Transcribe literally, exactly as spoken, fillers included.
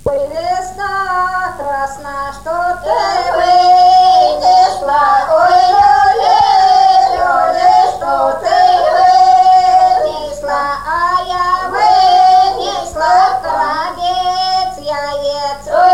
Ой, весна красна, что ты вынесла, ой, люле, люле, что ты вынесла, а я вынесла крабец, яец.